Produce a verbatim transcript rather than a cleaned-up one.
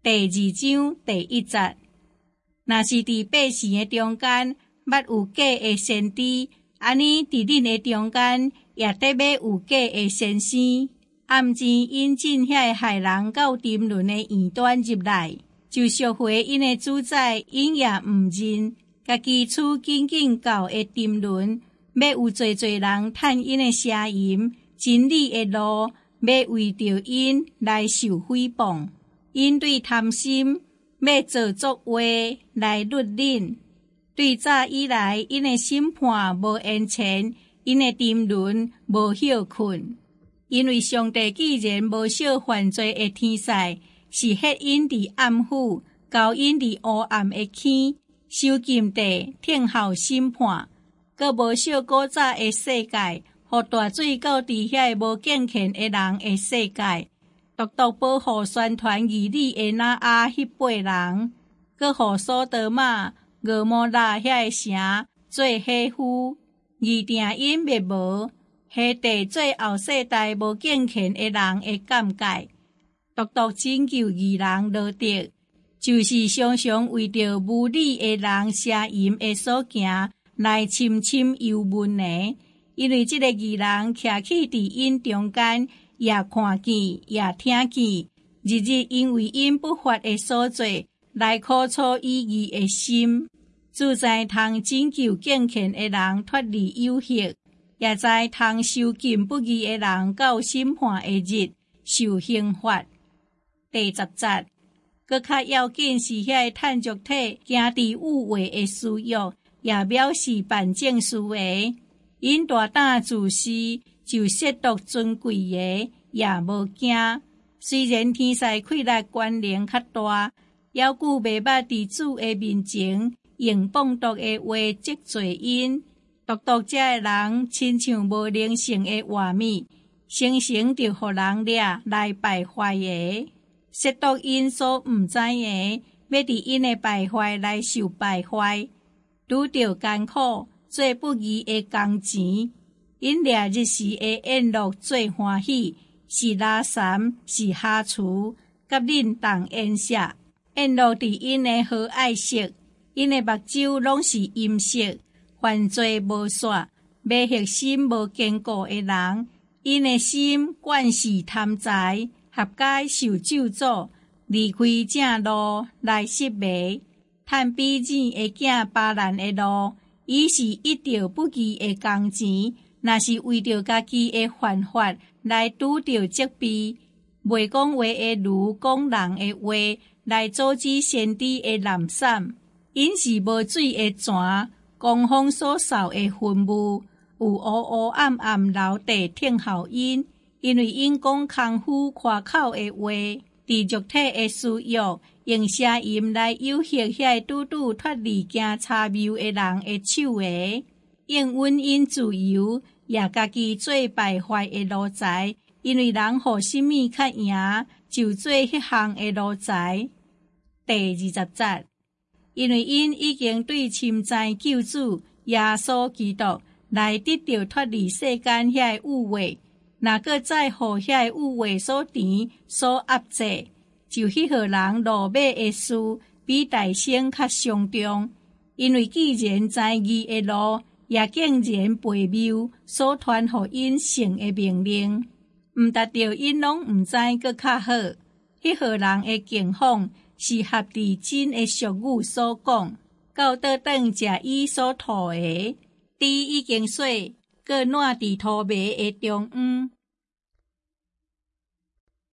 第二章第一節，若是佇百姓的中間，捌有假的先知，安尼佇恁的中間，也得要有假的先生，暗前引進遐個害人到沉淪的異端入來，就贖回因的主宰，因也毋認，家己處緊緊到會沉淪，要有濟濟人趁因的聲音，真理的路，要為着因來受誹謗。因對貪心，要做作為來律恁。對早以來，因的審判無延前，因的沉淪無休困。因為上帝既然無少犯罪的天使，是迄因佇暗府，交因佇黑暗的坑，受禁地，聽候審判。閣無少古早的世界，互大水到佇遐無敬虔的人的世界。獨獨保護宣傳義理的那亞迄八人，閣互所多瑪、俄摩拉遐個城做欺負，而定因滅無，下地做後世代無敬虔的人的鑑戒。獨獨拯救義人羅得，就是常常為着無理的人聲音的所行來深深憂悶的，因為這個義人徛起佇因中間。也看見，也聽見，日日因為因不法的所做，來苦楚伊義的心。主在通拯救敬虔的人脫離有害，也在通受禁不義的人到審判的日受刑罰。第十節，閣較要緊是遐趁俗體行佇有為的私欲，也藐視辦正事的，因大膽自私。就褻瀆尊貴的，也無驚。雖然天使權力權能較大，猶舊袂捌佇主的面前用謗讟的話責罪因。獨獨這個人，親像無靈性的活物，生生着互人掠來敗壞的。褻瀆因所毋知的，要佇因的敗壞來受敗壞，拄着艱苦，做不義的工錢。因掠日時的宴樂最歡喜，是拉三，是哈廚，甲恁同宴食。宴樂佇因的和愛色，因的目睭攏是陰色，犯罪無煞，迷惑心無堅固的人，因的心慣是貪財，合解受咒詛，離開正路來失迷，趁比爾會行巴蘭的路，伊是一條不義的工錢。若是為着家己的犯法來拄着責備，袂講話的如講人的話來阻止先知的濫散，因是無水的泉，狂風所掃的墳墓，有黑黑暗暗留地聽候因，因為因講空虛誇口的話，佇肉體的私欲，用聲音來誘惑遐拄拄脫離行差謬的人的手的，應允因自由。也家己做敗壞的奴才，因為人互什麼較贏，就做迄項的奴才。第二十節，因為因已經對深知救主耶穌基督來得到脫離世間遐個污穢，若閣再互遐個污穢所纏所壓制，就迄號人落尾的事比大聖較傷重，因為既然知義的路。也竟然背謬所傳予因聖的命令，毋達到因攏毋知閣較好。迄號人的境況是合佇真的俗語所講，到倒轉食伊所吐的，豬已經洗，閣爛佇土糜的中央。